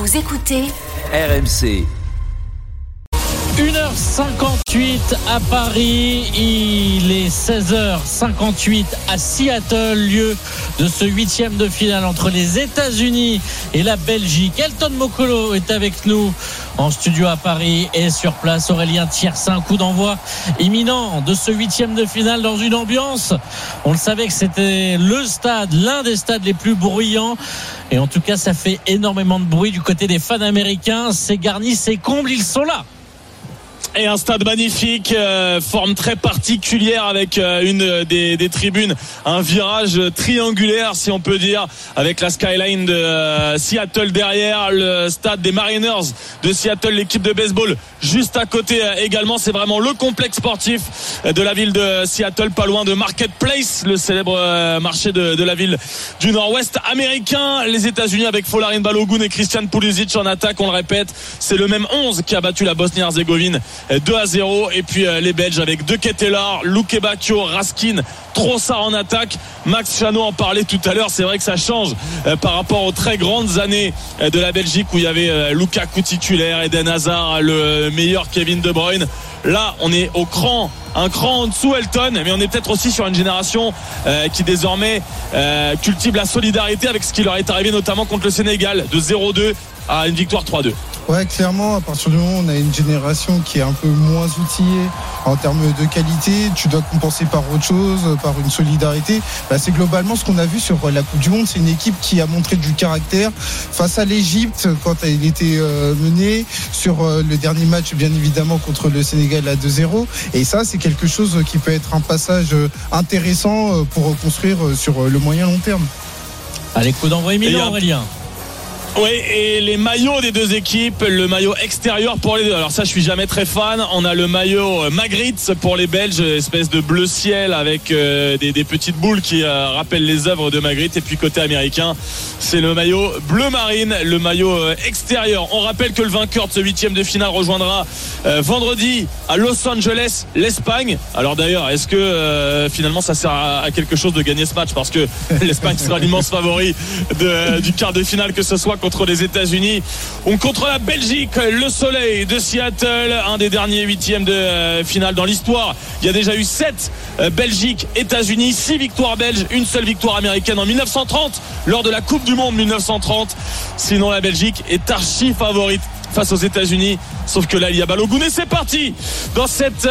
Vous écoutez RMC. 1h58 à Paris, il est 16h58 à Seattle, lieu de ce 8e de finale entre les États-Unis et la Belgique. Elton Mokolo est avec nous en studio à Paris et sur place Aurélien Thiersin. Coup d'envoi imminent de ce 8e de finale dans une ambiance. On le savait que c'était le stade, l'un des stades les plus bruyants. Et en tout cas, ça fait énormément de bruit du côté des fans américains. C'est garni, c'est comble, ils sont là. Et un stade magnifique, forme très particulière avec une des tribunes, un virage triangulaire si on peut dire, avec la skyline de Seattle derrière, le stade des Mariners de Seattle, l'équipe de baseball juste à côté également. C'est vraiment le complexe sportif de la ville de Seattle, pas loin de Marketplace, le célèbre marché de la ville du nord-ouest américain. Les États-Unis avec Folarin Balogun et Christian Pulisic en attaque, on le répète, c'est le même 11 qui a battu la Bosnie-Herzégovine 2-0, et puis les Belges avec De Ketelaere, Luke Bacchio, Raskin, Trossard en attaque. Max Chanot en parlait tout à l'heure, c'est vrai que ça change par rapport aux très grandes années de la Belgique où il y avait Lukaku titulaire, Eden Hazard, le meilleur Kevin De Bruyne. Là on est un cran en dessous Elton, mais on est peut-être aussi sur une génération qui désormais cultive la solidarité avec ce qui leur est arrivé notamment contre le Sénégal, de 0-2 à une victoire 3-2. Ouais, clairement, à partir du moment où on a une génération qui est un peu moins outillée en termes de qualité, tu dois compenser par autre chose, par une solidarité. C'est globalement ce qu'on a vu sur la Coupe du Monde. C'est une équipe qui a montré du caractère face à l'Égypte quand elle était menée, sur le dernier match bien évidemment contre le Sénégal à 2-0. Et ça, c'est quelque chose qui peut être un passage intéressant pour reconstruire sur le moyen long terme. Allez, coup d'envoi imminent, Aurélien. Oui, et les maillots des deux équipes, le maillot extérieur pour les deux. Alors ça, je suis jamais très fan. On a le maillot Magritte pour les Belges, espèce de bleu ciel avec des petites boules qui rappellent les œuvres de Magritte. Et puis côté américain, c'est le maillot bleu marine, le maillot extérieur. On rappelle que le vainqueur de ce 8e de finale rejoindra vendredi à Los Angeles l'Espagne. Alors d'ailleurs, est-ce que finalement ça sert à quelque chose de gagner ce match, parce que l'Espagne sera l'immense favori du quart de finale, que ce soit contre les États-Unis ou contre la Belgique. Le soleil de Seattle, un des derniers 8e de finale dans l'histoire. Il y a déjà eu 7 Belgique, États-Unis, 6 victoires belges, une seule victoire américaine en 1930 lors de la Coupe du Monde 1930. Sinon la Belgique est archi favorite face aux États-Unis, sauf que là il y a Balogun, et c'est parti dans cette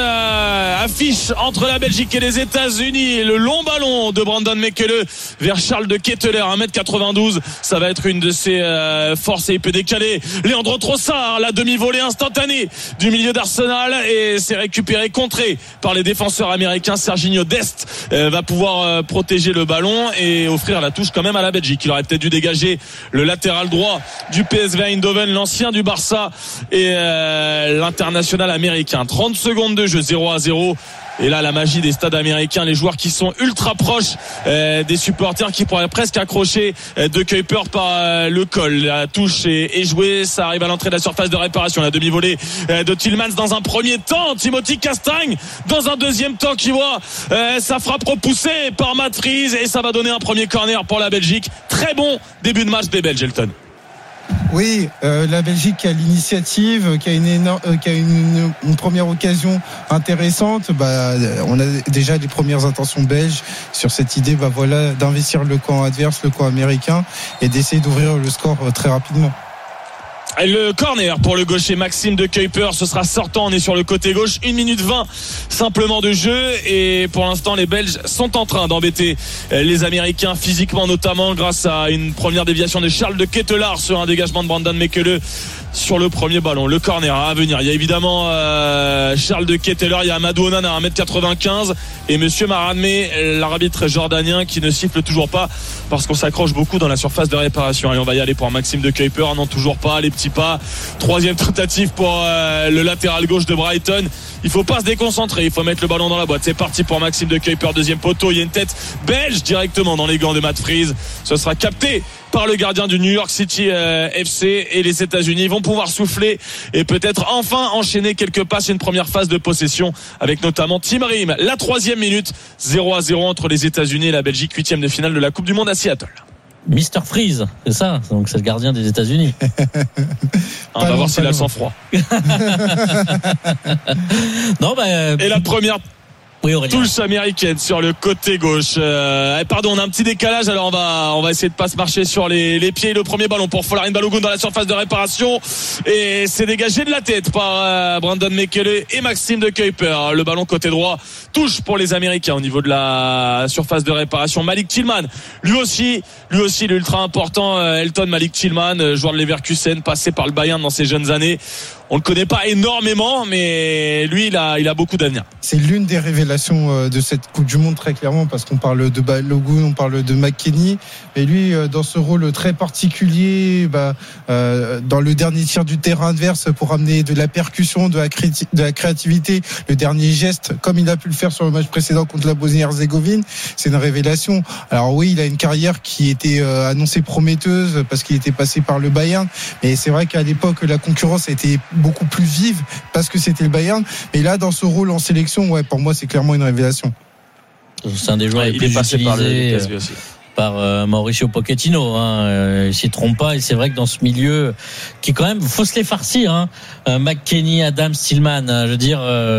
affiche entre la Belgique et les États-Unis. Le long ballon de Brandon Mekele vers Charles De Ketelaere, 1m92, ça va être une de ses forces, et il peut décaler Leandro Trossard, la demi-volée instantanée du milieu d'Arsenal, et c'est récupéré, contré par les défenseurs américains. Serginho Dest va pouvoir protéger le ballon et offrir la touche quand même à la Belgique. Il aurait peut-être dû dégager le latéral droit du PSV Eindhoven, l'ancien du Barça et l'international américain. 30 secondes de jeu, 0-0. Et là, la magie des stades américains, les joueurs qui sont ultra proches des supporters, qui pourraient presque accrocher De Kuiper par le col. La touche est jouée, ça arrive à l'entrée de la surface de réparation. La demi-volée de Tillmans dans un premier temps, Timothy Castagne dans un deuxième temps qui voit sa frappe repoussée par Matt Fries, et ça va donner un premier corner pour la Belgique. Très bon début de match des Belges, Elton. Oui, la Belgique qui a l'initiative, qui a une première occasion intéressante. On a déjà les premières intentions belges sur cette idée, d'investir le camp adverse, le camp américain, et d'essayer d'ouvrir le score très rapidement. Le corner pour le gaucher Maxime De Kuiper, ce sera sortant, on est sur le côté gauche, 1 minute 20 simplement de jeu, et pour l'instant les Belges sont en train d'embêter les Américains physiquement, notamment grâce à une première déviation de Charles De Ketelaere sur un dégagement de Brandon Mekele sur le premier ballon. Le corner à venir, il y a évidemment Charles De Ketelaere, il y a Amadou Onana à 1m95 et Monsieur Maradmé, l'arbitre jordanien, qui ne siffle toujours pas parce qu'on s'accroche beaucoup dans la surface de réparation. Et on va y aller pour Maxime De Kuiper, non toujours pas, les petits pas. Troisième tentative pour le latéral gauche de Brighton. Il faut pas se déconcentrer, il faut mettre le ballon dans la boîte. C'est parti pour Maxime De Kuiper, deuxième poteau. Il y a une tête belge directement dans les gants de Matt Fries. Ce sera capté par le gardien du New York City FC, et les États-Unis vont pouvoir souffler et peut-être enfin enchaîner quelques passes, une première phase de possession avec notamment Tim Ream. La 3e minute, 0-0 entre les États-Unis et la Belgique, 8e de finale de la Coupe du Monde à Seattle. Mr. Freeze, c'est ça. Donc c'est le gardien des États-Unis. On va voir s'il a le sang-froid. Non, et la première oui, touche américaine sur le côté gauche. Pardon, on a un petit décalage. Alors on va essayer de pas se marcher sur les pieds. Le premier ballon pour Folarin Balogun dans la surface de réparation et c'est dégagé de la tête par Brandon Mekele et Maxime de Kuiper. Le ballon côté droit, touche pour les Américains au niveau de la surface de réparation. Malik Tillman, lui aussi l'ultra important. Elton Malik Tillman, joueur de Leverkusen, passé par le Bayern dans ses jeunes années. On le connaît pas énormément, mais lui, il a beaucoup d'avenir. C'est l'une des révélations de cette Coupe du Monde, très clairement, parce qu'on parle de Balogun, on parle de McKennie, mais lui, dans ce rôle très particulier, dans le dernier tir du terrain adverse pour amener de la percussion, de la créativité, le dernier geste, comme il a pu le faire sur le match précédent contre la Bosnie-Herzégovine, c'est une révélation. Alors oui, il a une carrière qui était annoncée prometteuse parce qu'il était passé par le Bayern, mais c'est vrai qu'à l'époque, la concurrence a été beaucoup plus vive parce que c'était le Bayern. Et là, dans ce rôle en sélection, ouais, pour moi, c'est clairement une révélation. C'est un des joueurs les plus utilisés par Mauricio Pochettino. Il s'y trompe pas. Et c'est vrai que dans ce milieu, qui quand même, faut se les farcir. McKennie, Adams, Tillman. Je veux dire,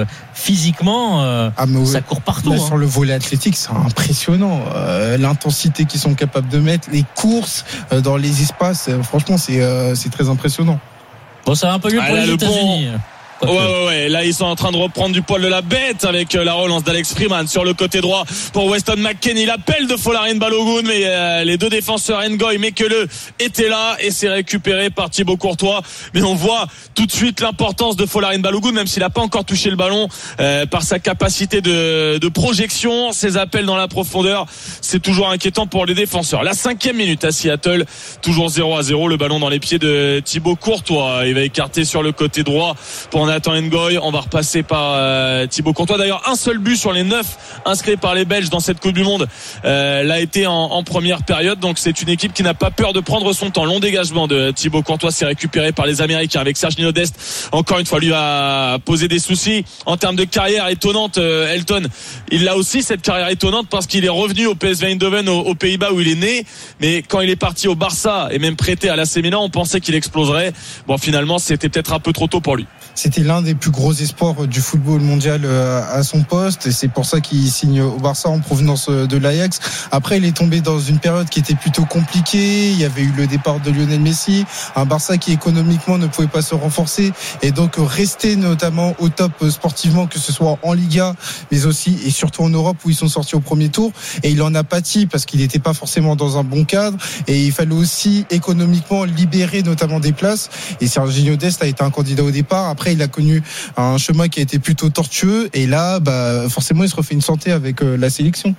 physiquement, ça court partout. Là, sur le volet athlétique, c'est impressionnant. L'intensité qu'ils sont capables de mettre, les courses dans les espaces, franchement, c'est très impressionnant. Bon, ça va un peu mieux pour les États-Unis. Ouais. Là, ils sont en train de reprendre du poil de la bête avec la relance d'Alex Freeman sur le côté droit pour Weston McKennie. L'appel de Folarin Balogun, mais les deux défenseurs Ngoy, Mekele étaient là et c'est récupéré par Thibaut Courtois. Mais on voit tout de suite l'importance de Folarin Balogun, même s'il n'a pas encore touché le ballon, par sa capacité de projection, ses appels dans la profondeur. C'est toujours inquiétant pour les défenseurs. La 5e minute à Seattle, toujours 0-0. Le ballon dans les pieds de Thibaut Courtois. Il va écarter sur le côté droit pour Nathan Ngoy. On va repasser par Thibaut Courtois. D'ailleurs, un seul but sur les 9 inscrits par les Belges dans cette Coupe du Monde l'a été en première période. Donc c'est une équipe qui n'a pas peur de prendre son temps. Long dégagement de Thibaut Courtois, c'est récupéré par les Américains avec Serge Nino-Dest. Encore une fois, lui a posé des soucis en termes de carrière étonnante. Elton, il a aussi cette carrière étonnante parce qu'il est revenu au PSV Eindhoven aux Pays-Bas où il est né. Mais quand il est parti au Barça et même prêté à l'AC Milan, on pensait qu'il exploserait. Bon, finalement, c'était peut-être un peu trop tôt pour lui. C'était l'un des plus gros espoirs du football mondial à son poste et c'est pour ça qu'il signe au Barça en provenance de l'Ajax. Après, il est tombé dans une période qui était plutôt compliquée. Il y avait eu le départ de Lionel Messi, un Barça qui économiquement ne pouvait pas se renforcer et donc rester notamment au top sportivement, que ce soit en Liga mais aussi et surtout en Europe où ils sont sortis au premier tour. Et il en a pâti parce qu'il n'était pas forcément dans un bon cadre et il fallait aussi économiquement libérer notamment des places. Et Serginho Dest a été un candidat au départ. Après, il a connu un chemin qui a été plutôt tortueux et là, forcément, il se refait une santé avec la sélection.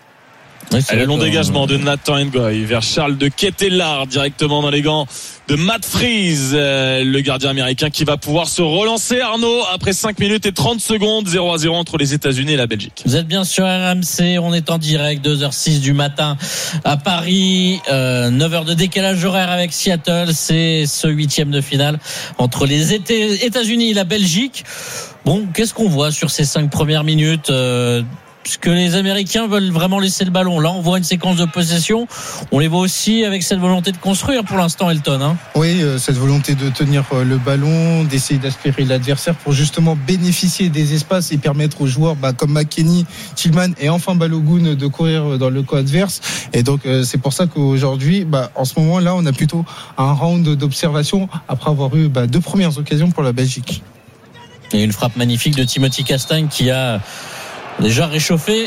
Oui, le long dégagement de Nathan Ngoy vers Charles de Ketelaar directement dans les gants de Matt Freeze, le gardien américain qui va pouvoir se relancer, Arnaud, après 5 minutes et 30 secondes, 0-0 entre les États-Unis et la Belgique. Vous êtes bien sur RMC, on est en direct, 2h06 du matin à Paris, 9h de décalage horaire avec Seattle. C'est ce 8e de finale entre les États-Unis et la Belgique. Bon, qu'est-ce qu'on voit sur ces 5 premières minutes? Puisque les Américains veulent vraiment laisser le ballon. Là, on voit une séquence de possession. On les voit aussi avec cette volonté de construire pour l'instant, Elton. Oui, cette volonté de tenir le ballon, d'essayer d'aspirer l'adversaire pour justement bénéficier des espaces et permettre aux joueurs comme McKennie, Tillman et enfin Balogun de courir dans le camp adverse. Et donc, c'est pour ça qu'aujourd'hui, en ce moment-là, on a plutôt un round d'observation après avoir eu 2 premières occasions pour la Belgique. Et une frappe magnifique de Timothy Castagne qui a déjà réchauffé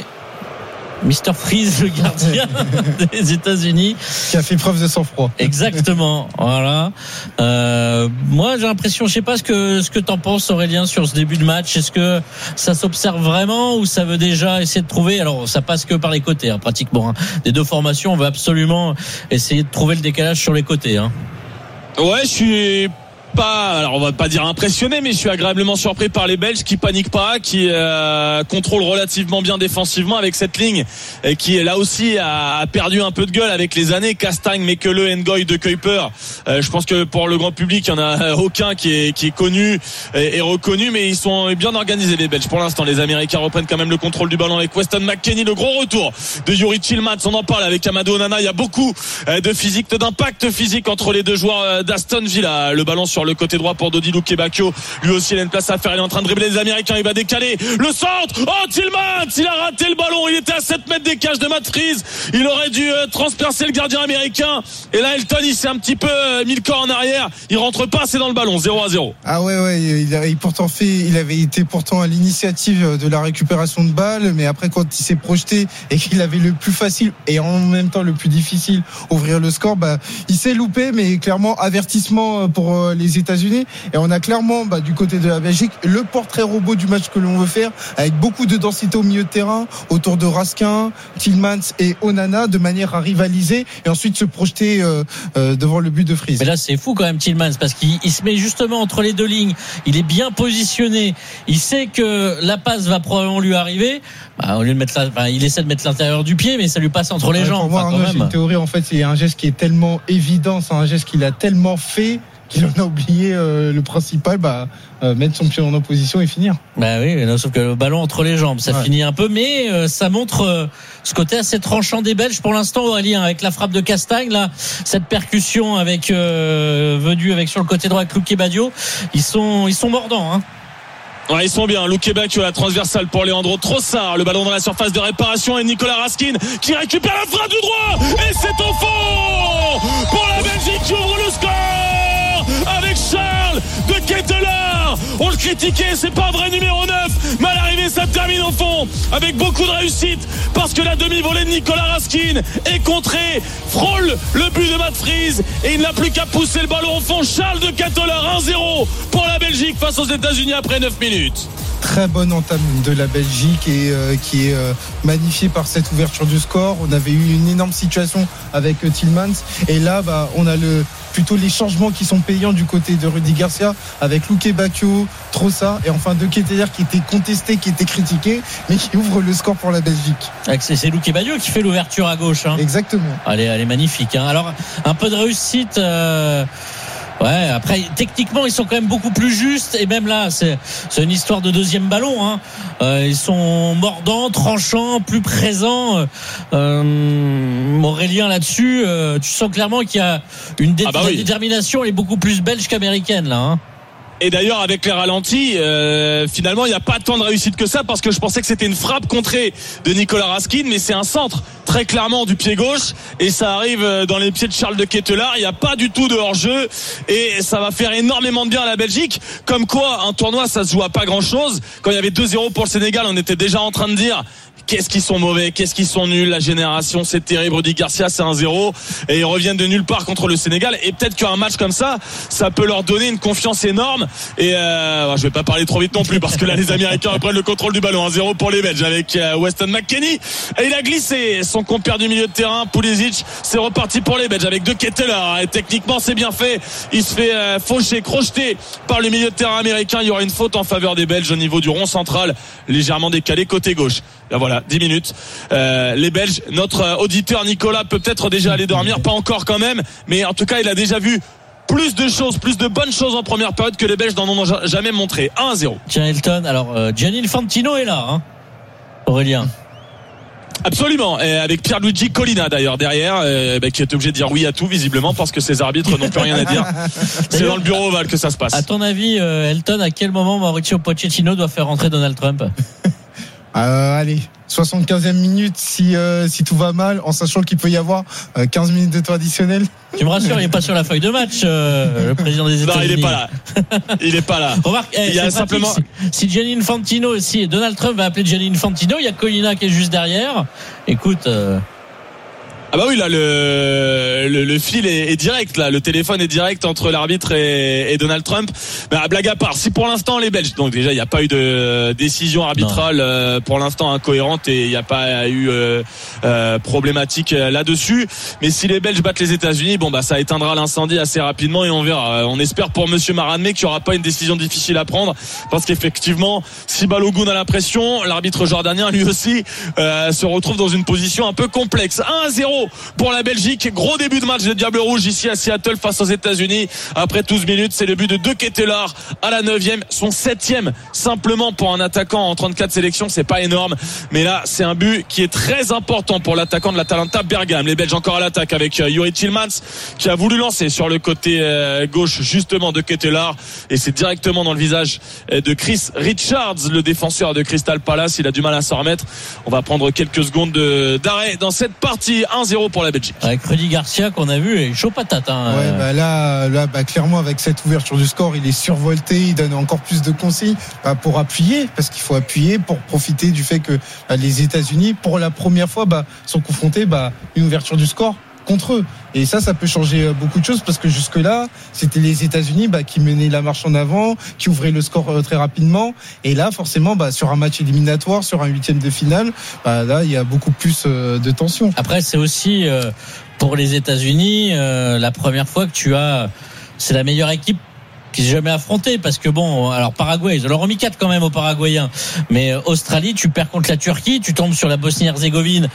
Mr. Freeze, le gardien des États-Unis, qui a fait preuve de sang-froid. Exactement. Voilà. Moi, j'ai l'impression, je sais pas ce que t'en penses, Aurélien, sur ce début de match. Est-ce que ça s'observe vraiment ou ça veut déjà essayer de trouver? Alors, ça passe que par les côtés, pratiquement. Des deux formations, on veut absolument essayer de trouver le décalage sur les côtés. Ouais, je suis pas, alors on va pas dire impressionné, mais je suis agréablement surpris par les Belges qui paniquent pas, qui contrôlent relativement bien défensivement avec cette ligne et qui là aussi a perdu un peu de gueule avec les années. Castagne, Mekele, Ngoy, De Kuyper. Je pense que pour le grand public, il y en a aucun qui est connu et reconnu, mais ils sont bien organisés les Belges. Pour l'instant, les Américains reprennent quand même le contrôle du ballon avec Weston McKennie, le gros retour de Youri Tillmans. On en parle avec Amadou Onana. Il y a beaucoup de physique, d'impact physique entre les deux joueurs d'Aston Villa. Le ballon sur le côté droit pour Dodi Lukebakio. Lui aussi, il a une place à faire. Il est en train de dribbler les Américains. Il va décaler le centre. Oh, Tillmans, il a raté le ballon. Il était à 7 mètres des cages de Matt Freese. Il aurait dû transpercer le gardien américain. Et là, Elton, il s'est un petit peu mis le corps en arrière. Il rentre pas assez dans le ballon. 0-0. Ah ouais, il avait été pourtant à l'initiative de la récupération de balles, mais après quand il s'est projeté et qu'il avait le plus facile et en même temps le plus difficile ouvrir le score, il s'est loupé, mais clairement avertissement pour les États-Unis. Et on a clairement du côté de la Belgique le portrait robot du match que l'on veut faire, avec beaucoup de densité au milieu de terrain autour de Raskin, Tillmans et Onana, de manière à rivaliser et ensuite se projeter devant le but de Freese. Mais là c'est fou quand même Tillmans, parce qu'il se met justement entre les deux lignes, il est bien positionné, il sait que la passe va probablement lui arriver, au lieu de mettre il essaie de mettre l'intérieur du pied, mais ça lui passe entre les jambes. Pour moi, j'ai une théorie, en fait, c'est un geste qui est tellement évident, c'est un geste qu'il a tellement fait qu'il en a oublié le principal, mettre son pied en opposition et finir. Oui, sauf que le ballon entre les jambes, ça finit un peu, mais ça montre ce côté assez tranchant des Belges pour l'instant, Aurélien, avec la frappe de Castagne, là, cette percussion avec venue avec sur le côté droit avec Lukebakio, ils sont mordants, hein. Ouais, ils sont bien. Lukebakio, la transversale pour Leandro Trossard. Le ballon dans la surface de réparation et Nicolas Raskin qui récupère la frappe du droit. Et c'est au fond pour la Belgique qui ouvre le score avec Charles de Ketelaar. On le critiquait, c'est pas un vrai numéro 9, mais à l'arrivée ça termine au fond avec beaucoup de réussite parce que la demi-volée de Nicolas Raskin est contrée, frôle le but de Matt Freese et il n'a plus qu'à pousser le ballon au fond. Charles de Ketelaar, 1-0 pour la Belgique face aux États-Unis après 9 minutes. Très bonne entame de la Belgique et qui est magnifiée par cette ouverture du score. On avait eu une énorme situation avec Tillmans et là on a plutôt les changements qui sont payants du côté de Rudy Garcia avec Lukebakio, Trossard et enfin De Ketelaar qui était contesté, qui était critiqué, mais qui ouvre le score pour la Belgique. C'est Lukebakio qui fait l'ouverture à gauche, hein. Exactement. Elle est magnifique, hein. Alors un peu de réussite. Après techniquement ils sont quand même beaucoup plus justes et même là c'est une histoire de deuxième ballon, hein. Ils sont mordants, tranchants, plus présents. Aurélien là-dessus, tu sens clairement qu'il y a la détermination, elle est beaucoup plus belge qu'américaine là, hein. Et d'ailleurs avec les ralentis, finalement il n'y a pas tant de réussite que ça parce que je pensais que c'était une frappe contrée de Nicolas Raskin, mais c'est un centre très clairement du pied gauche et ça arrive dans les pieds de Charles de Ketelaar. Il n'y a pas du tout de hors-jeu et ça va faire énormément de bien à la Belgique. Comme quoi un tournoi ça se joue à pas grand-chose. Quand il y avait 2-0 pour le Sénégal, on était déjà en train de dire qu'est-ce qu'ils sont mauvais, qu'est-ce qu'ils sont nuls, la génération c'est terrible. Rudy Garcia c'est 1-0 et ils reviennent de nulle part contre le Sénégal et peut-être qu'un match comme ça peut leur donner une confiance énorme et je vais pas parler trop vite non plus parce que là les Américains reprennent le contrôle du ballon. 1-0 pour les Belges avec Weston McKennie et il a glissé son compère du milieu de terrain Pulisic. C'est reparti pour les Belges avec De Ketelaar et techniquement c'est bien fait. Il se fait faucher, crocheter par le milieu de terrain américain. Il y aura une faute en faveur des Belges au niveau du rond central, légèrement décalé côté gauche. Là voilà, 10 minutes. Les Belges, notre auditeur Nicolas peut peut-être déjà aller dormir, pas encore quand même, mais en tout cas il a déjà vu plus de choses, plus de bonnes choses en première période que les Belges n'en ont jamais montré. 1-0. Tiens Elton, alors Gianni Infantino est là, hein, Aurélien. Absolument, et avec Pierluigi Collina d'ailleurs derrière, qui est obligé de dire oui à tout visiblement parce que ces arbitres n'ont plus rien à dire. C'est dans le bureau ovale que ça se passe. À ton avis, Elton, à quel moment Mauricio Pochettino doit faire rentrer Donald Trump? Allez, 75e minute si tout va mal, en sachant qu'il peut y avoir 15 minutes de temps additionnel. Tu me rassures, il n'est pas sur la feuille de match, le président des États-Unis. Non, il est pas là. Remarque, il y a simplement. Si Gianni Infantino, si Donald Trump va appeler Gianni Infantino, il y a Collina qui est juste derrière. Écoute. Ah bah oui, là le fil est direct, là le téléphone est direct entre l'arbitre et Donald Trump. Mais blague à part, si pour l'instant les Belges, donc déjà il n'y a pas eu de décision arbitrale pour l'instant incohérente et il n'y a pas eu problématique là-dessus. Mais si les Belges battent les États-Unis, bon bah ça éteindra l'incendie assez rapidement et on verra. On espère pour Monsieur Maranmé qu'il n'y aura pas une décision difficile à prendre, parce qu'effectivement, si Balogun a la pression, l'arbitre jordanien lui aussi se retrouve dans une position un peu complexe. 1-0 pour la Belgique, gros début de match de Diable Rouge ici à Seattle face aux États-Unis. Après 12 minutes, c'est le but de De Ketelaere à la 9e, son 7e simplement pour un attaquant en 34 sélections, c'est pas énorme, mais là c'est un but qui est très important pour l'attaquant de l'Atalanta Bergame. Les Belges encore à l'attaque avec Youri Tillmans qui a voulu lancer sur le côté gauche justement de Ketelaere, et c'est directement dans le visage de Chris Richards, le défenseur de Crystal Palace. Il a du mal à s'en remettre. On va prendre quelques secondes d'arrêt dans cette partie. 1-0 pour la Belgique. Avec Rudy Garcia qu'on a vu, et chaud patate. Ouais, là, clairement avec cette ouverture du score, il est survolté. Il donne encore plus de consignes pour appuyer, parce qu'il faut appuyer pour profiter du fait que les États-Unis, pour la première fois, sont confrontés une ouverture du score contre eux. Et ça peut changer beaucoup de choses, parce que jusque-là, c'était les États-Unis qui menaient la marche en avant, qui ouvraient le score très rapidement. Et là, forcément, sur un match éliminatoire, sur un 8e de finale, là, il y a beaucoup plus de tension. Après, c'est aussi pour les États-Unis la première fois que c'est la meilleure équipe qu'ils aient jamais affronté, parce que alors Paraguay, ils en ont remis 4 quand même aux Paraguayens, mais Australie, tu perds contre la Turquie, tu tombes sur la Bosnie-Herzégovine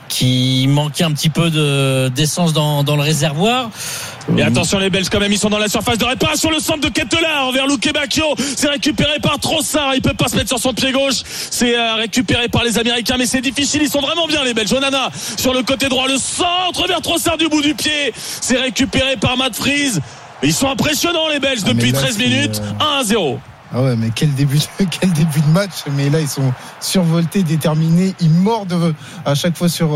qui manquait un petit peu d'essence dans le réservoir. Et attention les Belges quand même, ils sont dans la surface de réparation, le centre de Ketelaere vers Luke Bacchio, c'est récupéré par Trossard, il peut pas se mettre sur son pied gauche, c'est récupéré par les Américains, mais c'est difficile, ils sont vraiment bien les Belges. Onana sur le côté droit, le centre vers Trossard du bout du pied, c'est récupéré par Matt Fries. Ils sont impressionnants les Belges depuis 13 minutes. 1-0. Ah ouais, mais quel début de match. Mais là, ils sont survoltés, déterminés. Ils mordent à chaque fois sur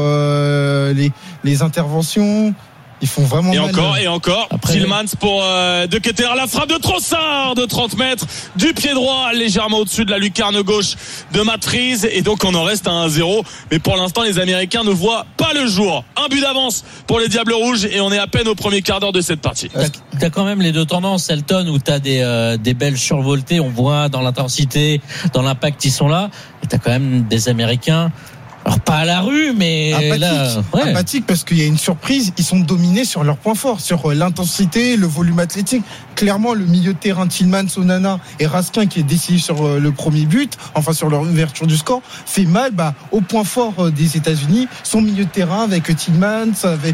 les interventions. Ils font vraiment mal. Et encore. Tillmans pour De Ketelaere, la frappe de Trossard de 30 mètres du pied droit, légèrement au-dessus de la lucarne gauche de Matt Fries, et donc on en reste à 1-0. Mais pour l'instant, les Américains ne voient pas le jour. Un but d'avance pour les Diables Rouges, et on est à peine au premier quart d'heure de cette partie. T'as quand même les deux tendances, Elton, où t'as des Belges survoltés, on voit dans l'intensité, dans l'impact, ils sont là, et t'as quand même des Américains. Alors pas à la rue, mais apathique, parce qu'il y a une surprise. Ils sont dominés sur leurs points forts, sur l'intensité, le volume athlétique. Clairement, le milieu de terrain Tillmans, Onana et Raskin, qui est décisif sur le premier but, enfin sur leur ouverture du score, fait mal au point fort des États-Unis. Son milieu de terrain avec Tillman,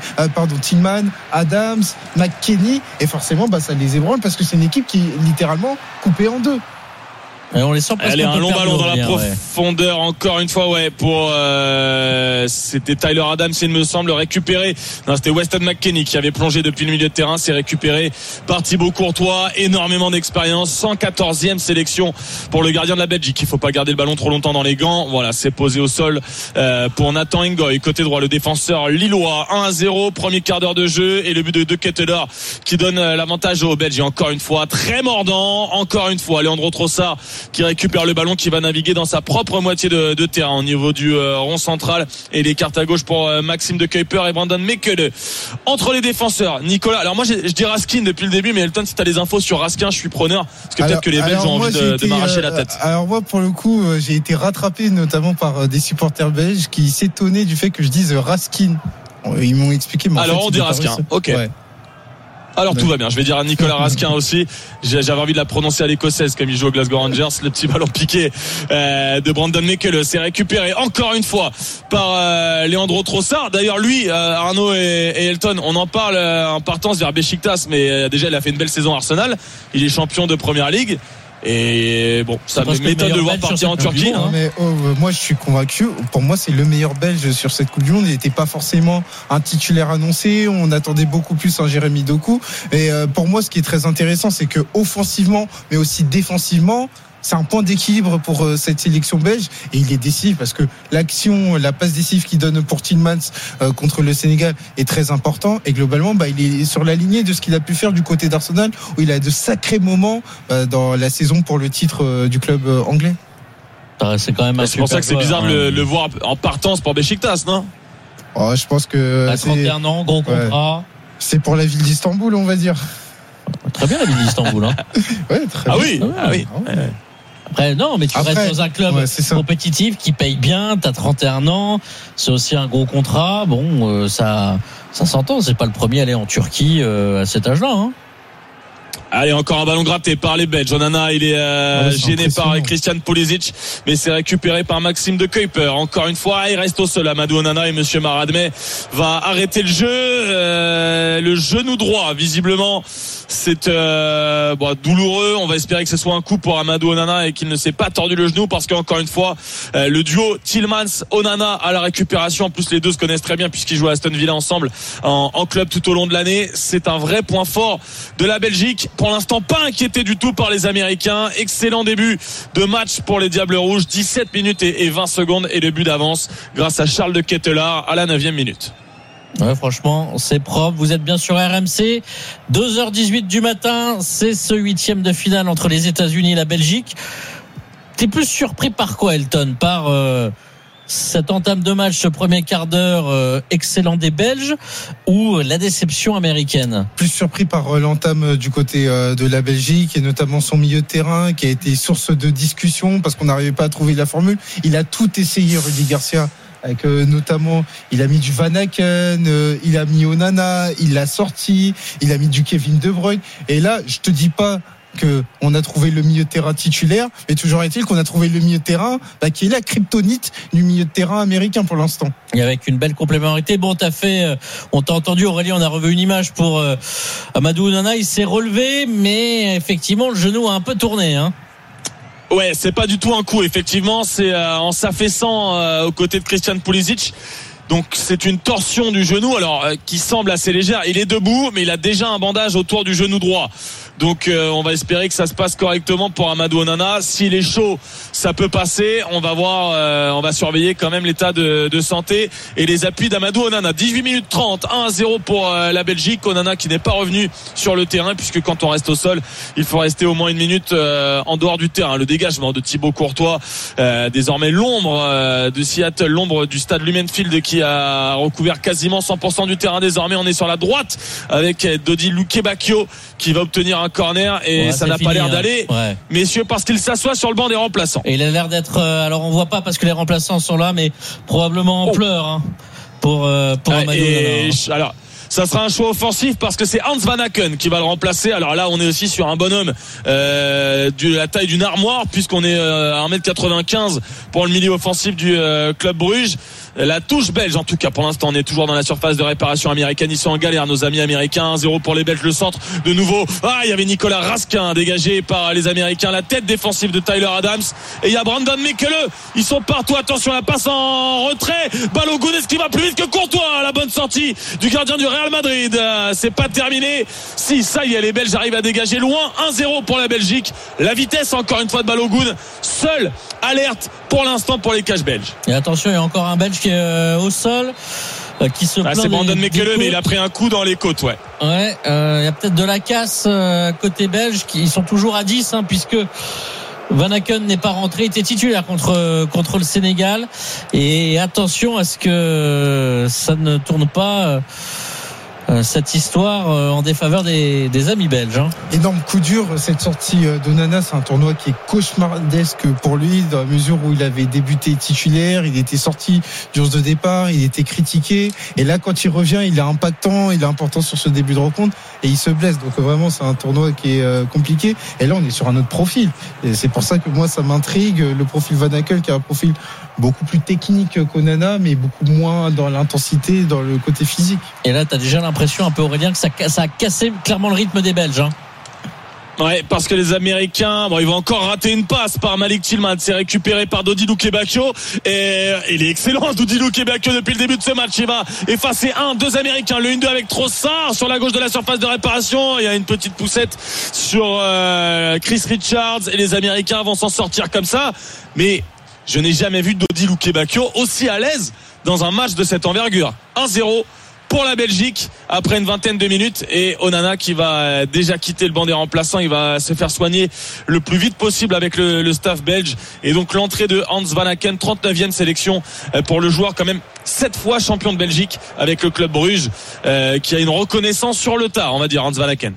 Adams, McKennie, et forcément ça les ébranle, parce que c'est une équipe qui est littéralement coupée en deux. Et on les sent. Allez, un long ballon dans la profondeur, encore une fois, pour c'était Tyler Adams, il me semble, récupéré. Non, c'était Weston McKennie qui avait plongé depuis le milieu de terrain, c'est récupéré par Thibaut Courtois. Énormément d'expérience, 114e sélection pour le gardien de la Belgique. Il faut pas garder le ballon trop longtemps dans les gants. Voilà, c'est posé au sol pour Nathan Ngoy, côté droit, le défenseur lillois. 1-0, premier quart d'heure de jeu, et le but de Ketelaere qui donne l'avantage aux Belges. Et encore une fois, très mordant, encore une fois, Leandro Trossard qui récupère le ballon, qui va naviguer dans sa propre moitié de terrain au niveau du rond central, et les cartes à gauche pour Maxime de Kuiper et Brandon Mekele. Entre les défenseurs, Nicolas, alors moi je dis Raskin depuis le début, mais Elton, si tu as des infos sur Raskin, je suis preneur, parce que peut-être que les Belges ont envie de m'arracher la tête. Alors moi, pour le coup, j'ai été rattrapé notamment par des supporters belges qui s'étonnaient du fait que je dise Raskin. Ils m'ont expliqué, mais alors on dit Raskin, ok. Ouais. Alors tout va bien, je vais dire à Nicolas Raskin aussi. J'avais envie de la prononcer à l'écossaise comme il joue au Glasgow Rangers. Le petit ballon piqué de Brandon Mekele, c'est récupéré encore une fois par Leandro Trossard. D'ailleurs lui, Arnaud et Elton, on en parle en partance vers Beşiktaş, mais déjà il a fait une belle saison à Arsenal. Il est champion de Première Ligue. Et bon, ça m'étonne de le voir partir en Turquie. Mais moi je suis convaincu, pour moi c'est le meilleur Belge sur cette Coupe du Monde. Il n'était pas forcément un titulaire annoncé, on attendait beaucoup plus un Jérémy Doku. Et pour moi ce qui est très intéressant, c'est que offensivement mais aussi défensivement, c'est un point d'équilibre pour cette sélection belge, et il est décisif, parce que la passe décisive qu'il donne pour Tillmans contre le Sénégal est très important, et globalement il est sur la lignée de ce qu'il a pu faire du côté d'Arsenal, où il a de sacrés moments dans la saison pour le titre du club anglais. C'est quand même c'est pour ça que c'est bizarre de le voir en partance pour Beşiktaş, non? Je pense que à 31 ans, gros contrat. Ouais. C'est pour la ville d'Istanbul, on va dire. Très bien la ville d'Istanbul. Hein. Ouais, très bien. Oui. Après, non, mais tu restes dans un club compétitif qui paye bien, t'as 31 ans, c'est aussi un gros contrat. Bon, ça s'entend, c'est pas le premier à aller en Turquie à cet âge-là. Hein. Allez, encore un ballon gratté par les Belges. Onana, il est gêné par Christian Pulisic, mais c'est récupéré par Maxime de Kuyper. Encore une fois, il reste au sol. Amadou Onana et Monsieur Maradmet va arrêter le jeu. Le genou droit, visiblement, c'est douloureux. On va espérer que ce soit un coup pour Amadou Onana et qu'il ne s'est pas tordu le genou, parce qu'encore une fois, le duo Tielemans-Onana à la récupération. En plus, les deux se connaissent très bien puisqu'ils jouent à Aston Villa ensemble en club tout au long de l'année. C'est un vrai point fort de la Belgique. Pour l'instant, pas inquiété du tout par les Américains. Excellent début de match pour les Diables Rouges. 17 minutes et 20 secondes et le but d'avance grâce à Charles de Ketelaar à la 9e minute. Ouais, franchement, c'est propre. Vous êtes bien sur RMC. 2h18 du matin. C'est ce 8e de finale entre les États-Unis et la Belgique. T'es plus surpris par quoi, Elton? Par cette entame de match, ce premier quart d'heure excellent des Belges, ou la déception américaine? Plus surpris par l'entame du côté de la Belgique, et notamment son milieu de terrain qui a été source de discussion parce qu'on n'arrivait pas à trouver la formule. Il a tout essayé, Rudy Garcia, avec notamment, il a mis du Van Aken, il a mis Onana, il l'a sorti, il a mis du Kevin De Bruyne, et là je te dis pas qu'on a trouvé le milieu de terrain titulaire, mais toujours est-il qu'on a trouvé le milieu de terrain qui est la kryptonite du milieu de terrain américain pour l'instant. Et avec une belle complémentarité. Bon, on t'a entendu, Aurélie, on a revu une image pour Amadou Onana, il s'est relevé, mais effectivement le genou a un peu tourné, hein. Ouais, c'est pas du tout un coup, effectivement, c'est en s'affaissant aux côtés de Christian Pulisic. Donc c'est une torsion du genou, alors qui semble assez légère. Il est debout, mais il a déjà un bandage autour du genou droit. Donc on va espérer que ça se passe correctement pour Amadou Onana. S'il est chaud, ça peut passer. On va voir, on va surveiller quand même l'état de santé et les appuis d'Amadou Onana. 18 minutes 30, 1-0 pour la Belgique. Onana qui n'est pas revenu sur le terrain, puisque quand on reste au sol, il faut rester au moins une minute en dehors du terrain. Le dégagement de Thibaut Courtois, désormais l'ombre de Seattle, l'ombre du stade Lumen Field qui a recouvert quasiment 100% du terrain. Désormais on est sur la droite avec Dodi Lukebakio qui va obtenir un corner, et ça n'a pas l'air d'aller, messieurs, parce qu'il s'assoit sur le banc des remplaçants. Et il a l'air d'être, alors on voit pas parce que les remplaçants sont là, mais probablement en pleurs, hein, pour Amadou Onana. Alors ça sera un choix offensif parce que c'est Hans Van Aken qui va le remplacer. Alors là, on est aussi sur un bonhomme de la taille d'une armoire, puisqu'on est à 1m95 pour le milieu offensif du Club Bruges. La touche belge, en tout cas pour l'instant, on est toujours dans la surface de réparation américaine. Ils sont en galère, nos amis américains. 1-0 pour les Belges. Le centre de nouveau, il y avait Nicolas Raskin dégagé par les Américains. La tête défensive de Tyler Adams, et il y a Brandon Mekele. Ils sont partout, attention, la passe en retrait. Balogun, est-ce qu'il va plus vite que Courtois? La bonne sortie du gardien du Real Madrid. C'est pas terminé. Si, ça y est, les Belges arrivent à dégager loin. 1-0 pour la Belgique. La vitesse encore une fois de Balogun, seul alerte pour l'instant pour les cages belges. Et attention, il y a encore un Belge qui est au sol, qui se plaint. C'est Brandon Mekele, mais il a pris un coup dans les côtes, ouais. Ouais, il y a peut-être de la casse côté belge, qui sont toujours à 10, hein, puisque Van Aken n'est pas rentré, il était titulaire contre le Sénégal. Et attention à ce que ça ne tourne pas cette histoire en défaveur des amis belges, hein. Énorme coup dur cette sortie d'Onana. C'est un tournoi qui est cauchemardesque pour lui, dans la mesure où il avait débuté titulaire, il était sorti du 11 de départ, il était critiqué, et là quand il revient, il est impactant, il est important sur ce début de rencontre, et il se blesse. Donc vraiment c'est un tournoi qui est compliqué, et là on est sur un autre profil, et c'est pour ça que moi ça m'intrigue, le profil Van Aken, qui a un profil beaucoup plus technique qu'Onana, mais beaucoup moins dans l'intensité, dans le côté physique. Et là, tu as déjà l'impression, un peu, Aurélien, que ça a cassé clairement le rythme des Belges, hein. Ouais, parce que les Américains, ils vont encore rater une passe par Malik Tillman. C'est récupéré par Dodi Lukebakio, et il est excellent, Dodi Lukebakio, depuis le début de ce match. Il va effacer deux Américains, le 1-2 avec Trossard sur la gauche de la surface de réparation. Il y a une petite poussette sur Chris Richards, et les Américains vont s'en sortir comme ça. Mais je n'ai jamais vu Dodi Lukebakio aussi à l'aise dans un match de cette envergure. 1-0 pour la Belgique après une vingtaine de minutes, et Onana qui va déjà quitter le banc des remplaçants. Il va se faire soigner le plus vite possible avec le staff belge, et donc l'entrée de Hans Van Aken, 39e sélection pour le joueur quand même 7 fois champion de Belgique avec le club Bruges, qui a une reconnaissance sur le tard, on va dire, Hans Van Aken.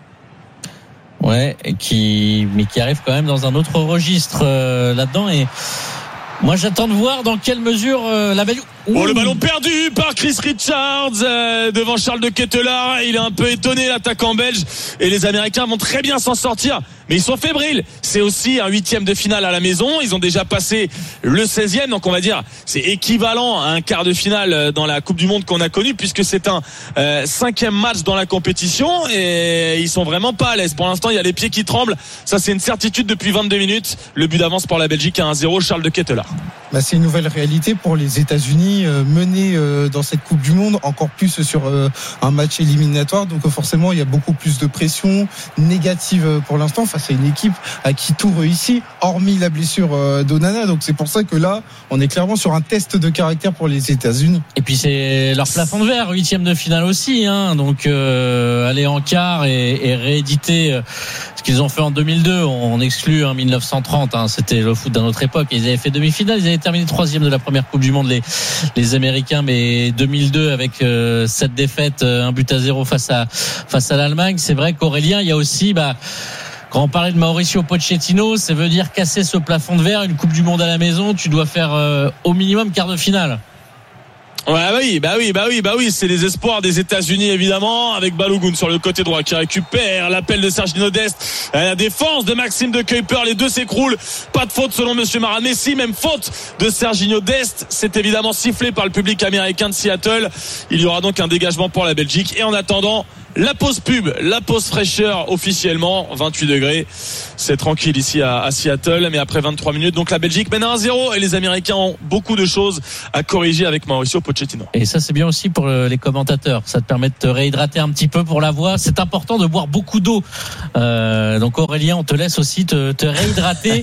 Ouais, mais qui arrive quand même dans un autre registre là-dedans. Et moi, j'attends de voir dans quelle mesure la Belgique. Oh, le ballon perdu par Chris Richards devant Charles de Ketelaar. Il est un peu étonné, l'attaquant belge, et les Américains vont très bien s'en sortir, mais ils sont fébriles. C'est aussi un 8e de finale à la maison. Ils ont déjà passé le 16e, donc on va dire c'est équivalent à un quart de finale dans la Coupe du Monde qu'on a connue, puisque c'est un 5e match dans la compétition, et ils sont vraiment pas à l'aise. Pour l'instant, il y a les pieds qui tremblent. Ça, c'est une certitude depuis 22 minutes. Le but d'avance pour la Belgique à 1-0, Charles de Ketelaar. C'est une nouvelle réalité pour les États-Unis, menés dans cette Coupe du Monde, encore plus sur un match éliminatoire. Donc forcément, il y a beaucoup plus de pression négative pour l'instant face à une équipe à qui tout réussit, hormis la blessure d'Onana. Donc c'est pour ça que là, on est clairement sur un test de caractère pour les États-Unis. Et puis c'est leur plafond de verre, 8e de finale aussi, hein. Donc aller en quart et rééditer ce qu'ils ont fait en 2002. On exclut 1930, hein. C'était le foot d'une autre époque. Ils avaient fait demi-finale, ils avaient terminé 3e de la première Coupe du Monde, les Américains, mais 2002 avec cette défaite, 1-0 face à l'Allemagne. C'est vrai qu'Aurélien, il y a aussi quand on parlait de Mauricio Pochettino, ça veut dire casser ce plafond de verre. Une Coupe du Monde à la maison, tu dois faire au minimum quart de finale. Ouais, bah oui, c'est les espoirs des États-Unis, évidemment, avec Balogun sur le côté droit qui récupère l'appel de Serginho Dest, la défense de Maxime de Kuyper, les deux s'écroulent, pas de faute selon monsieur Maran Messi, même faute de Serginho Dest. C'est évidemment sifflé par le public américain de Seattle. Il y aura donc un dégagement pour la Belgique, et en attendant, la pause pub, la pause fraîcheur officiellement, 28 degrés. C'est tranquille ici à Seattle, mais après 23 minutes, donc la Belgique mène à 1-0, et les Américains ont beaucoup de choses à corriger avec Mauricio Pochettino. Et ça, c'est bien aussi pour les commentateurs. Ça te permet de te réhydrater un petit peu pour la voix. C'est important de boire beaucoup d'eau. Donc Aurélien, on te laisse aussi te réhydrater.